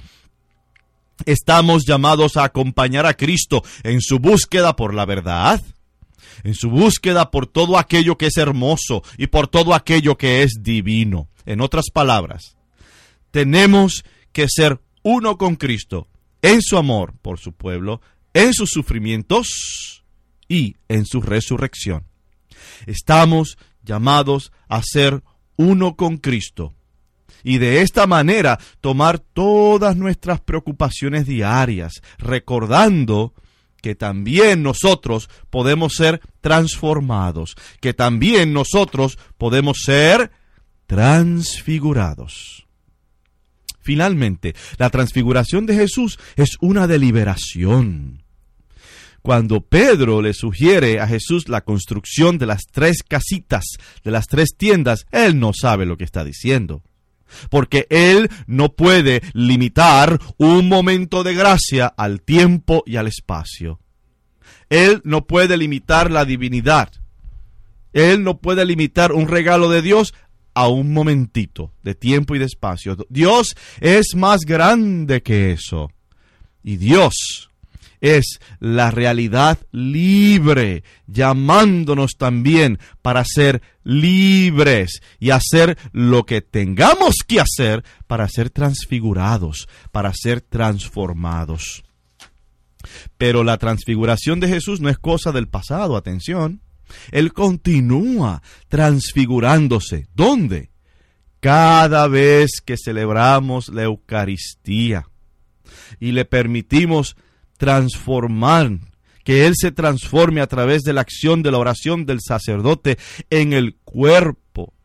Estamos llamados a acompañar a Cristo en su búsqueda por la verdad, en su búsqueda por todo aquello que es hermoso y por todo aquello que es divino. En otras palabras, tenemos que ser uno con Cristo en su amor por su pueblo, en sus sufrimientos y en su resurrección. Estamos llamados a ser uno con Cristo. Y de esta manera tomar todas nuestras preocupaciones diarias, recordando que también nosotros podemos ser transformados, que también nosotros podemos ser transfigurados. Finalmente, la transfiguración de Jesús es una deliberación. Cuando Pedro le sugiere a Jesús la construcción de las tres casitas, de las tres tiendas, él no sabe lo que está diciendo. Porque él no puede limitar un momento de gracia al tiempo y al espacio. Él no puede limitar la divinidad. Él no puede limitar un regalo de Dios a un momentito de tiempo y de espacio. Dios es más grande que eso. Y Dios es la realidad libre, llamándonos también para ser libres y hacer lo que tengamos que hacer para ser transfigurados, para ser transformados. Pero la transfiguración de Jesús no es cosa del pasado, atención. Él continúa transfigurándose. ¿Dónde? Cada vez que celebramos la Eucaristía y le permitimos transformar, que Él se transforme a través de la acción de la oración del sacerdote en el cuerpo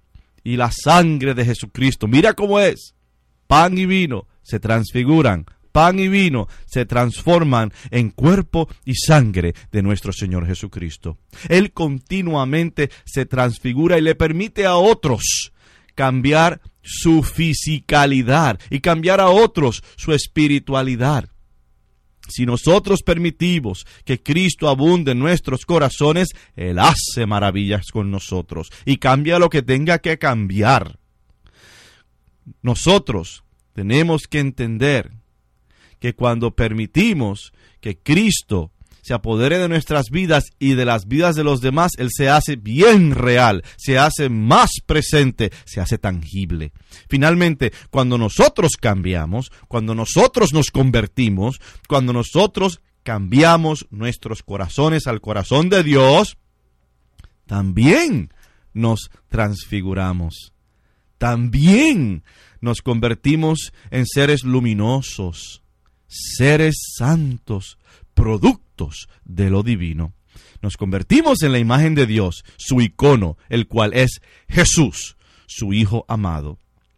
y la sangre de Jesucristo. Mira cómo es. Pan y vino se transfiguran. Pan y vino se transforman en cuerpo y sangre de nuestro Señor Jesucristo. Él continuamente se transfigura y le permite a otros cambiar su fisicalidad y cambiar a otros su espiritualidad. Si nosotros permitimos que Cristo abunde en nuestros corazones, Él hace maravillas con nosotros y cambia lo que tenga que cambiar. Nosotros tenemos que entender que cuando permitimos que Cristo se apodere de nuestras vidas y de las vidas de los demás, Él se hace bien real, se hace más presente, se hace tangible. Finalmente, cuando nosotros cambiamos, cuando nosotros nos convertimos, cuando nosotros cambiamos nuestros corazones al corazón de Dios, también nos transfiguramos. También nos convertimos en seres luminosos, seres santos, productos de lo divino. Nos convertimos en la imagen de Dios, su icono, el cual es Jesús, su Hijo amado.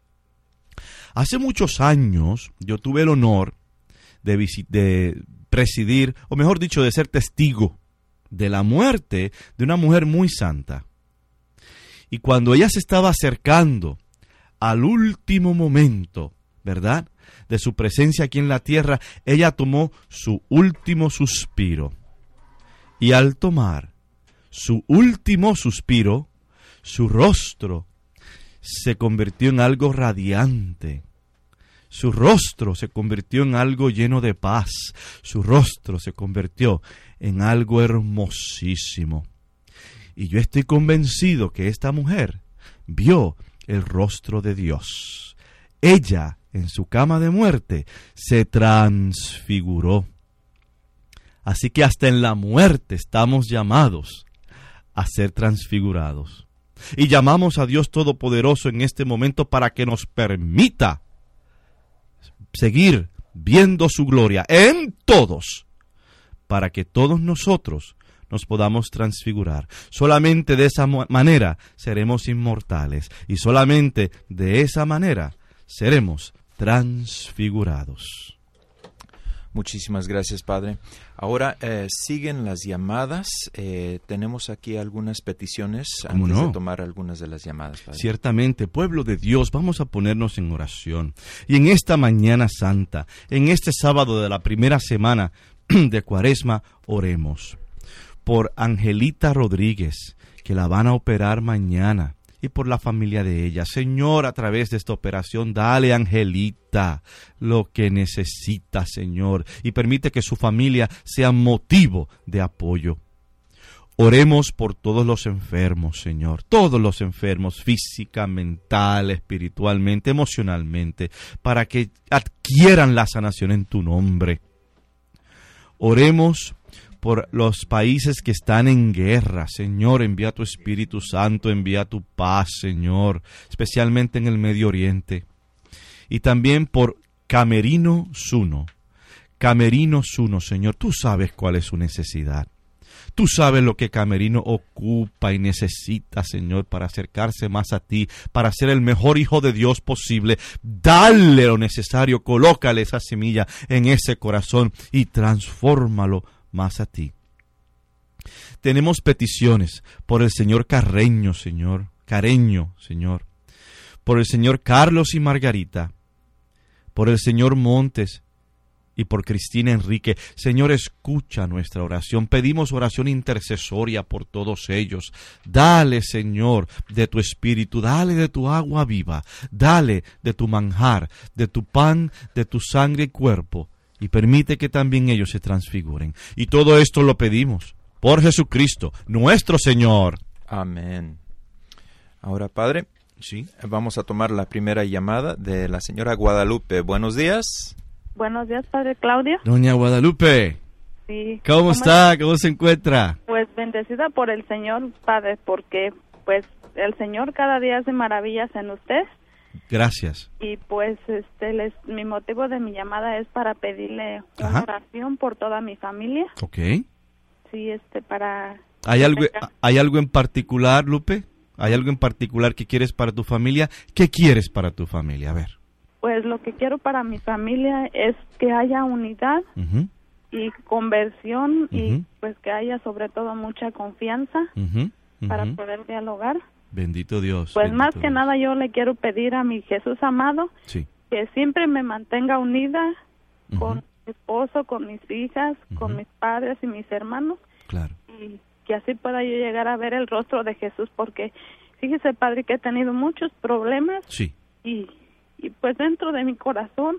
Hace muchos años yo tuve el honor de, visit- de presidir, o mejor dicho, de ser testigo de la muerte de una mujer muy santa. Y cuando ella se estaba acercando al último momento, ¿verdad?, de su presencia aquí en la tierra, ella tomó su último suspiro. Y al tomar su último suspiro, su rostro se convirtió en algo radiante. Su rostro se convirtió en algo lleno de paz. Su rostro se convirtió en algo hermosísimo. Y yo estoy convencido que esta mujer vio el rostro de Dios. Ella, en su cama de muerte, se transfiguró. Así que hasta en la muerte estamos llamados a ser transfigurados. Y llamamos a Dios Todopoderoso en este momento para que nos permita seguir viendo su gloria en todos, para que todos nosotros nos podamos transfigurar. Solamente de esa manera seremos inmortales y solamente de esa manera seremos transfigurados. Muchísimas gracias, Padre. Ahora eh, siguen las llamadas. Eh, tenemos aquí algunas peticiones antes no? de tomar algunas de las llamadas, Padre. Ciertamente, pueblo de Dios, vamos a ponernos en oración. Y en esta mañana santa, en este sábado de la primera semana de Cuaresma, oremos por Angelita Rodríguez, que la van a operar mañana, y por la familia de ella. Señor, a través de esta operación, dale a Angelita lo que necesita, Señor, y permite que su familia sea motivo de apoyo. Oremos por todos los enfermos, Señor, todos los enfermos, física, mental, espiritualmente, emocionalmente, para que adquieran la sanación en tu nombre. Oremos por los países que están en guerra. Señor, envía tu Espíritu Santo, envía tu paz, Señor, especialmente en el Medio Oriente. Y también por Camerino Zuno. Camerino Zuno, Señor, tú sabes cuál es su necesidad. Tú sabes lo que Camerino ocupa y necesita, Señor, para acercarse más a ti, para ser el mejor hijo de Dios posible. Dale lo necesario, colócale esa semilla en ese corazón y transfórmalo más a ti. Tenemos peticiones por el señor Carreño, Señor, Careño, Señor, por el señor Carlos y Margarita, por el señor Montes y por Cristina Enrique. Señor, escucha nuestra oración. Pedimos oración intercesoria por todos ellos. Dale, Señor, de tu espíritu, dale de tu agua viva, dale de tu manjar, de tu pan, de tu sangre y cuerpo, y permite que también ellos se transfiguren. Y todo esto lo pedimos por Jesucristo, nuestro Señor. Amén. Ahora, Padre, sí, vamos a tomar la primera llamada de la señora Guadalupe. Buenos días. Buenos días, Padre Claudio. Doña Guadalupe, Sí. ¿cómo, ¿cómo está? ¿Cómo se encuentra? Pues bendecida por el Señor, Padre, porque pues el Señor cada día hace maravillas en usted. Gracias. Y pues este les, mi motivo de mi llamada es para pedirle una Ajá. oración por toda mi familia. Ok. Sí, este para ¿Hay algo, ¿Hay algo en particular, Lupe? ¿Hay algo en particular que quieres para tu familia? ¿Qué quieres para tu familia? A ver. Pues lo que quiero para mi familia es que haya unidad Uh-huh. y conversión Ujú. y pues que haya sobre todo mucha confianza Uh-huh. para Uh-huh. poder dialogar. Bendito Dios. Pues bendito más que Dios. nada yo le quiero pedir a mi Jesús amado Sí. que siempre me mantenga unida Ujú. con mi esposo, con mis hijas, con Ujú. mis padres y mis hermanos, Claro. y que así pueda yo llegar a ver el rostro de Jesús, porque fíjese, padre, que he tenido muchos problemas Sí. y, y pues dentro de mi corazón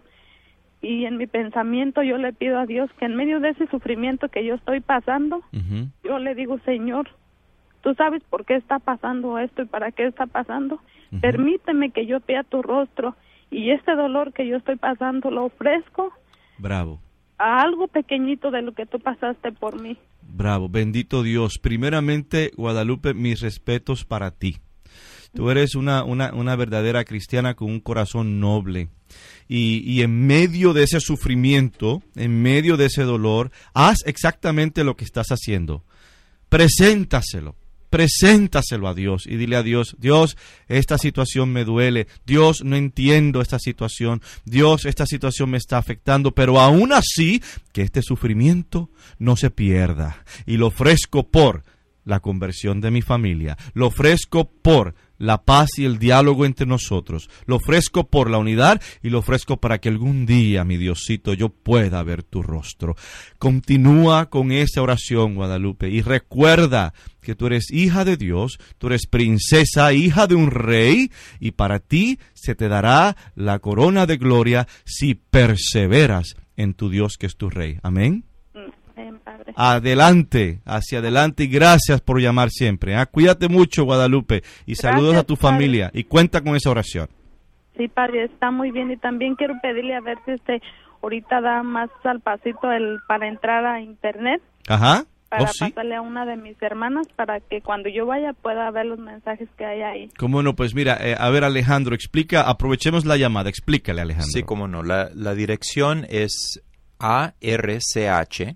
y en mi pensamiento yo le pido a Dios que en medio de ese sufrimiento que yo estoy pasando, Ujú. yo le digo, Señor, tú sabes por qué está pasando esto y para qué está pasando. Ujú. Permíteme que yo vea tu rostro y este dolor que yo estoy pasando lo ofrezco Bravo. a algo pequeñito de lo que tú pasaste por mí. Bravo, bendito Dios. Primeramente, Guadalupe, mis respetos para ti. Tú eres una, una, una verdadera cristiana con un corazón noble. Y, y en medio de ese sufrimiento, en medio de ese dolor, haz exactamente lo que estás haciendo. Preséntaselo. Preséntaselo a Dios y dile a Dios, Dios, esta situación me duele, Dios, no entiendo esta situación, Dios, esta situación me está afectando, pero aún así, que este sufrimiento no se pierda. Y lo ofrezco por la conversión de mi familia, lo ofrezco por la paz y el diálogo entre nosotros, lo ofrezco por la unidad y lo ofrezco para que algún día, mi Diosito, yo pueda ver tu rostro. Continúa con esa oración, Guadalupe, y recuerda que tú eres hija de Dios, tú eres princesa, hija de un rey, y para ti se te dará la corona de gloria si perseveras en tu Dios que es tu rey. Amén. Amén, Padre. Adelante, hacia adelante, y gracias por llamar siempre. ¿eh? Cuídate mucho, Guadalupe, y saludos Gracias, a tu Padre. familia, y cuenta con esa oración. Sí, Padre, está muy bien, y también quiero pedirle a ver si este ahorita da más al pasito el para entrar a internet, Ajá. para Oh, sí. pasarle a una de mis hermanas para que cuando yo vaya pueda ver los mensajes que hay ahí. ¿Cómo no? Pues mira, eh, a ver, Alejandro, explica, aprovechemos la llamada, explícale, Alejandro. Sí, cómo no. La, la dirección es A R C H.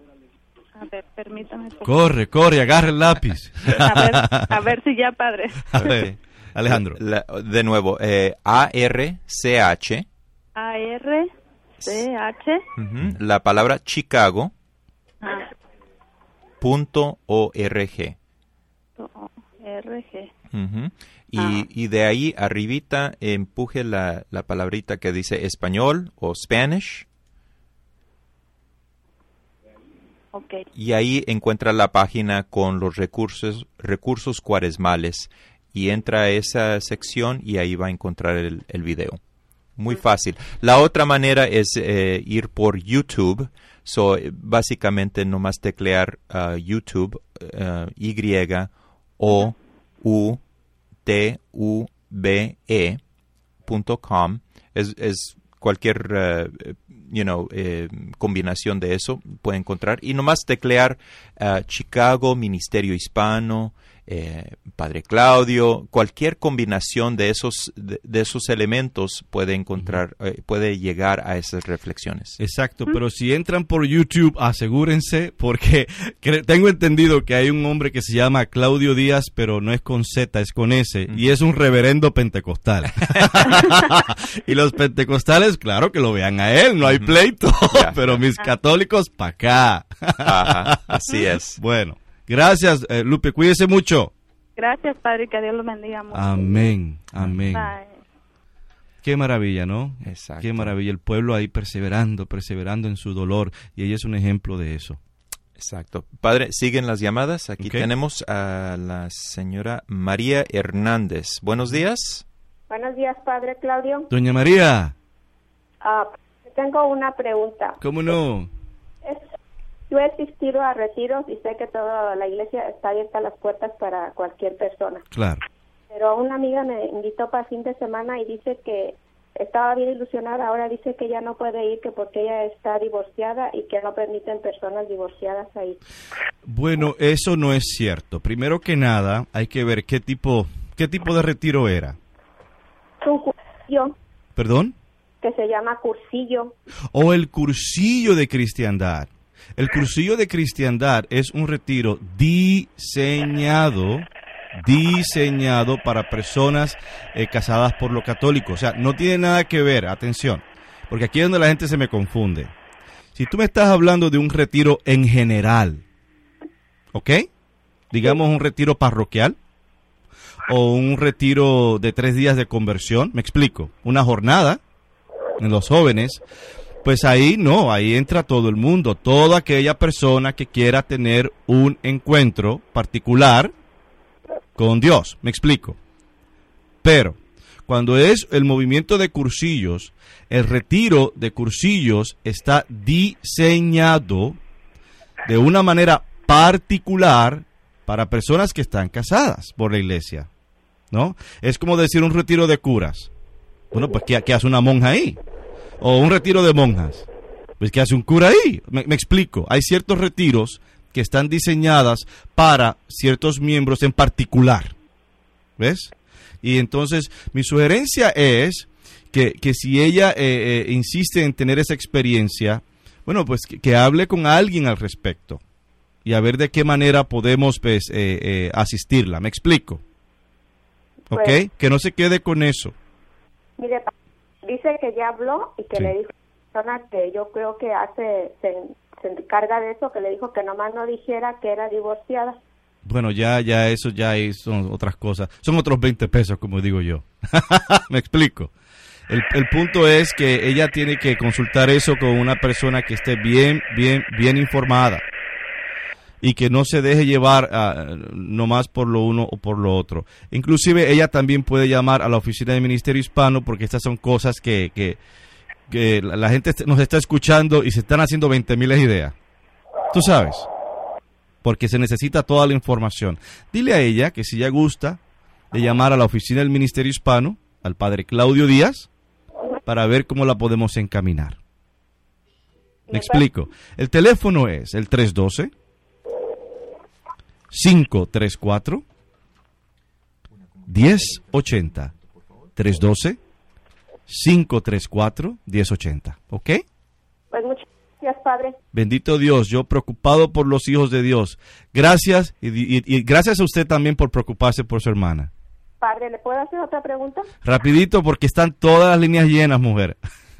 A ver, permítame. por- Corre, corre, agarra el lápiz. A ver, a ver si ya, Padre. A ver, Alejandro. La- de nuevo, eh, A R C H. A R C H Ujú, la palabra Chicago ah, punto org. O R G. Ujú. Y, Ah. y de ahí arribita empuje la, la palabrita que dice español o Spanish, Okay. y ahí encuentra la página con los recursos recursos cuaresmales, y entra a esa sección y ahí va a encontrar el, el video. Muy fácil. La otra manera es eh, ir por YouTube. So, eh, básicamente nomás teclear uh, YouTube, uh, Y O U T U B E punto com. Es, es cualquier uh, you know, eh, combinación de eso puede encontrar. Y nomás teclear uh, Chicago, Ministerio Hispano, eh, Padre Claudio, cualquier combinación de esos de, de esos elementos puede encontrar, uh-huh. eh, puede llegar a esas reflexiones. Exacto, pero si entran por YouTube, asegúrense, porque cre- tengo entendido que hay un hombre que se llama Claudio Díaz, pero no es con Z, es con S, uh-huh. y es un reverendo pentecostal. Y los pentecostales, claro que lo vean a él, no hay uh-huh. pleito, yeah. Pero mis católicos, pa' acá. Ajá, así es. Bueno. Gracias, eh, Lupe. Cuídese mucho. Gracias, Padre. Que Dios los bendiga mucho. Amén. Amén. Bye. Qué maravilla, ¿no? Exacto. Qué maravilla. El pueblo ahí perseverando, perseverando en su dolor. Y ella es un ejemplo de eso. Exacto. Padre, siguen las llamadas. Aquí okay. tenemos a la señora María Hernández. Buenos días. Buenos días, Padre Claudio. Doña María. Uh, tengo una pregunta. ¿Cómo no? Es... Yo he asistido a retiros y sé que toda la iglesia está abierta a las puertas para cualquier persona. Claro. Pero una amiga me invitó para fin de semana y dice que estaba bien ilusionada. Ahora dice que ya no puede ir, que porque ella está divorciada y que no permiten personas divorciadas ahí. Bueno, eso no es cierto. Primero que nada, hay que ver qué tipo, qué tipo de retiro era. Un cursillo. ¿Perdón? Que se llama cursillo. O el cursillo de cristiandad. El cursillo de cristiandad es un retiro diseñado diseñado para personas eh, casadas por lo católico. O sea, no tiene nada que ver, atención, porque aquí es donde la gente se me confunde. Si tú me estás hablando de un retiro en general, ¿ok? Digamos un retiro parroquial o un retiro de tres días de conversión, me explico, una jornada en los jóvenes, pues ahí no, ahí entra todo el mundo, toda aquella persona que quiera tener un encuentro particular con Dios, me explico. Pero cuando es el movimiento de cursillos, el retiro de cursillos está diseñado de una manera particular para personas que están casadas por la iglesia, ¿no? Es como decir un retiro de curas. Bueno, pues ¿qué, qué hace una monja ahí? O un retiro de monjas. Pues ¿qué hace un cura ahí? Me, me explico. Hay ciertos retiros que están diseñadas para ciertos miembros en particular. ¿Ves? Y entonces mi sugerencia es que, que si ella eh, eh, insiste en tener esa experiencia, bueno, pues que, que hable con alguien al respecto y a ver de qué manera podemos pues, eh, eh, asistirla. ¿Me explico? ¿Ok? Pues, que no se quede con eso. Mire, dice que ya habló y que sí. Le dijo a la persona que yo creo que hace se, se encarga de eso, que le dijo que nomás no dijera que era divorciada. Bueno, ya ya eso ya es, son otras cosas. Son otros veinte pesos, como digo yo. ¿Me explico? El, el punto es que ella tiene que consultar eso con una persona que esté bien, bien, bien informada y que no se deje llevar uh, nomás por lo uno o por lo otro. Inclusive ella también puede llamar a la oficina del Ministerio Hispano porque estas son cosas que, que, que la, la gente nos está escuchando y se están haciendo veinte mil ideas. Tú sabes, porque se necesita toda la información. Dile a ella que si ella gusta de llamar a la oficina del Ministerio Hispano, al padre Claudio Díaz, para ver cómo la podemos encaminar. Me explico. El teléfono es el tres uno dos, cinco tres cuatro, uno cero ocho cero. tres uno dos, cinco tres cuatro, uno cero ocho cero. ¿Ok? Pues muchas gracias, padre. Bendito Dios, yo preocupado por los hijos de Dios. Gracias y, y, y gracias a usted también por preocuparse por su hermana. Padre, ¿le puedo hacer otra pregunta? Rapidito, porque están todas las líneas llenas, mujer.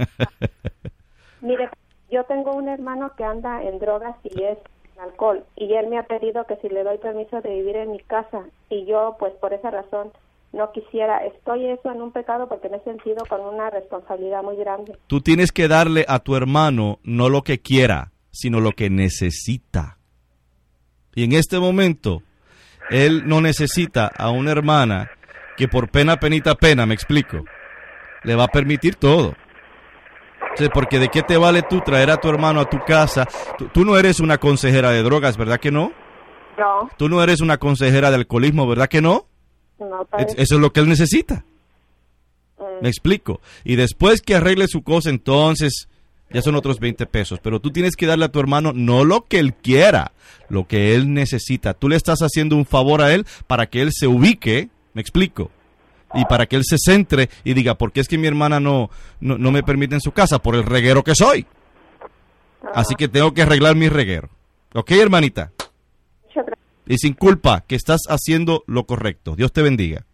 Mire, yo tengo un hermano que anda en drogas y es alcohol, y él me ha pedido que si le doy permiso de vivir en mi casa, y yo, pues por esa razón, no quisiera. Estoy eso en un pecado porque me he sentido con una responsabilidad muy grande. Tú tienes que darle a tu hermano no lo que quiera, sino lo que necesita. Y en este momento, él no necesita a una hermana que por pena, penita, pena, me explico, le va a permitir todo. Sí, porque ¿de qué te vale tú traer a tu hermano a tu casa? Tú, tú no eres una consejera de drogas, ¿verdad que no? No. Tú no eres una consejera de alcoholismo, ¿verdad que no? No, padre. Eso es lo que él necesita. Mm. Me explico. Y después que arregle su cosa, entonces ya son otros veinte pesos. Pero tú tienes que darle a tu hermano no lo que él quiera, lo que él necesita. Tú le estás haciendo un favor a él para que él se ubique, me explico, y para que él se centre y diga, ¿por qué es que mi hermana no, no, no me permite en su casa? Por el reguero que soy. Así que tengo que arreglar mi reguero. ¿Ok, hermanita? Y sin culpa, que estás haciendo lo correcto. Dios te bendiga.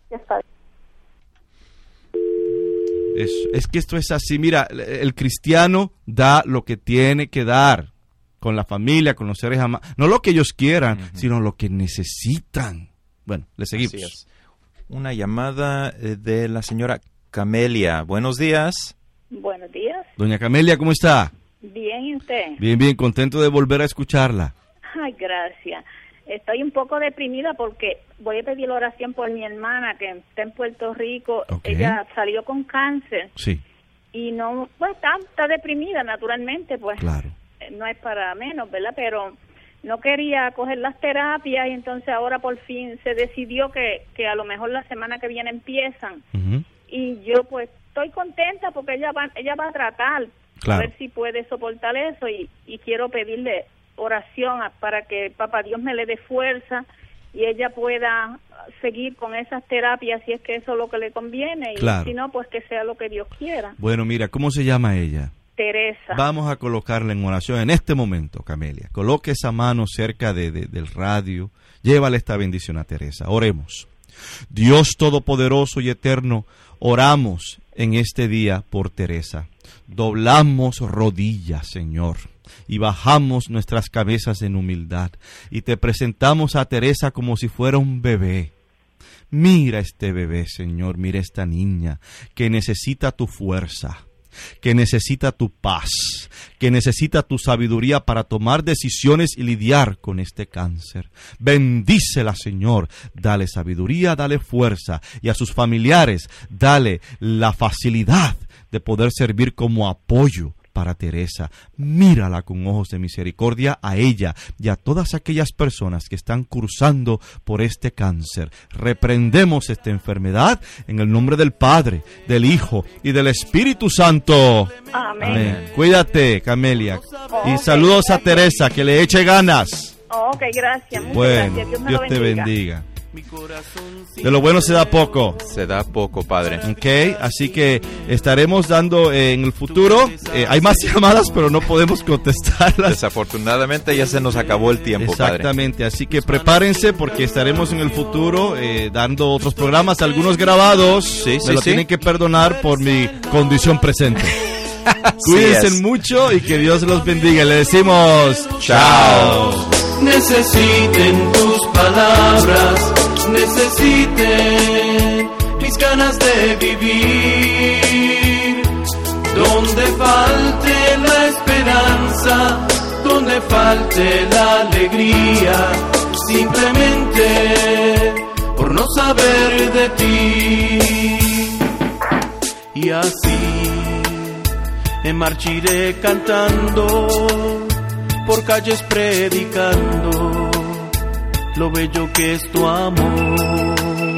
Es, es que esto es así. Mira, el cristiano da lo que tiene que dar con la familia, con los seres amados. No lo que ellos quieran, uh-huh. sino lo que necesitan. Bueno, le seguimos. Una llamada de la señora Camelia. Buenos días. Buenos días. Doña Camelia, ¿cómo está? Bien, ¿y usted? Bien, bien, contento de volver a escucharla. Ay, gracias. Estoy un poco deprimida porque voy a pedir oración por mi hermana que está en Puerto Rico. Okay. Ella salió con cáncer. Sí. Y no, pues está, está deprimida naturalmente, pues. Claro. No es para menos, ¿verdad? Pero no quería coger las terapias y entonces ahora por fin se decidió que, que a lo mejor la semana que viene empiezan. Uh-huh. Y yo pues estoy contenta porque ella va, ella va a tratar, claro, a ver si puede soportar eso y, y quiero pedirle oración a, para que Papá Dios me le dé fuerza y ella pueda seguir con esas terapias si es que eso es lo que le conviene, claro, y si no, pues que sea lo que Dios quiera. Bueno, mira, ¿cómo se llama ella? Teresa. Vamos a colocarla en oración en este momento, Camelia. Coloque esa mano cerca de, de, del radio. Llévale esta bendición a Teresa. Oremos. Dios Todopoderoso y Eterno, oramos en este día por Teresa. Doblamos rodillas, Señor, y bajamos nuestras cabezas en humildad. Y te presentamos a Teresa como si fuera un bebé. Mira este bebé, Señor, mira esta niña que necesita tu fuerza, que necesita tu paz, que necesita tu sabiduría para tomar decisiones y lidiar con este cáncer. Bendícela, Señor, dale sabiduría, dale fuerza, y a sus familiares dale la facilidad de poder servir como apoyo para Teresa. Mírala con ojos de misericordia a ella y a todas aquellas personas que están cursando por este cáncer. Reprendemos esta enfermedad en el nombre del Padre, del Hijo y del Espíritu Santo. Amén. Amén. Cuídate, Camelia. Oh, y okay, saludos gracias. a Teresa, que le eche ganas. Oh, ok, gracias. Muchas Bueno, gracias. Dios, me Dios lo te bendiga. bendiga. De lo bueno se da poco. Se da poco, Padre. Ok, así que estaremos dando eh, en el futuro, eh, hay más llamadas pero no podemos contestarlas. Desafortunadamente ya se nos acabó el tiempo, Padre. Exactamente, así que prepárense porque estaremos en el futuro eh, dando otros programas, algunos grabados. Sí, Me sí, lo sí. tienen que perdonar por mi condición presente. Cuídense es. mucho y que Dios los bendiga. Le decimos chao. Necesiten tus palabras, necesiten mis ganas de vivir. Donde falte la esperanza, donde falte la alegría, simplemente por no saber de ti. Y así me marchiré cantando, por calles predicando lo bello que es tu amor.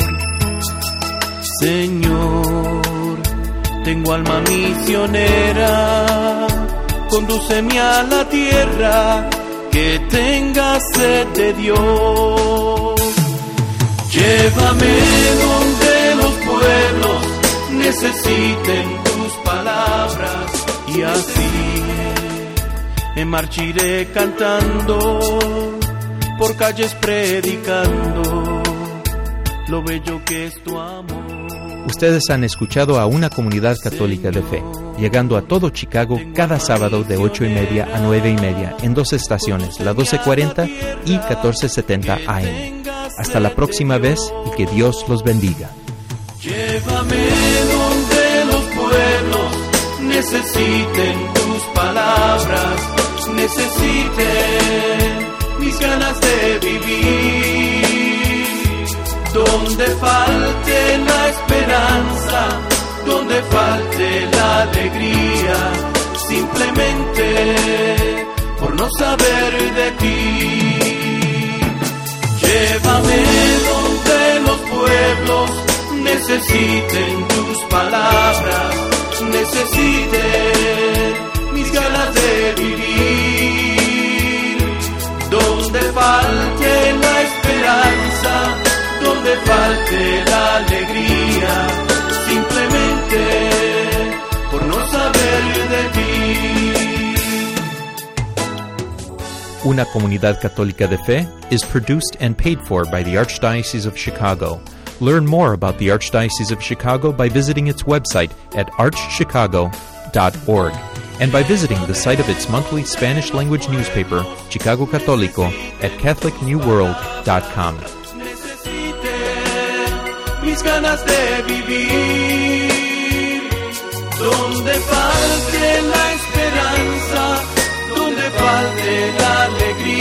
Señor, tengo alma misionera, condúceme a la tierra que tenga sed de Dios. Llévame donde los pueblos necesiten tus palabras, y así me marchiré cantando, por calles predicando lo bello que es tu amor. Ustedes han escuchado a Una Comunidad Católica de Fe, llegando a todo Chicago cada sábado de ocho y media a nueve y media en dos estaciones, la doce cuarenta y catorce setenta A M. Hasta la próxima vez y que Dios los bendiga. Llévame donde los pueblos necesiten tus palabras, necesiten mis ganas de vivir. Donde falte la esperanza, donde falte la alegría, simplemente por no saber de ti. Llévame donde los pueblos necesiten tus palabras, necesiten mis ganas de vivir. Donde falte la esperanza, donde falte la alegría, simplemente por no saber de ti. Una Comunidad Católica de Fe is produced and paid for by the Archdiocese of Chicago. Learn more about the Archdiocese of Chicago by visiting its website at arch chicago dot org and by visiting the site of its monthly Spanish-language newspaper, Chicago Católico, at catholic new world dot com. Mis ganas de vivir, donde falte la esperanza, donde falte la alegría.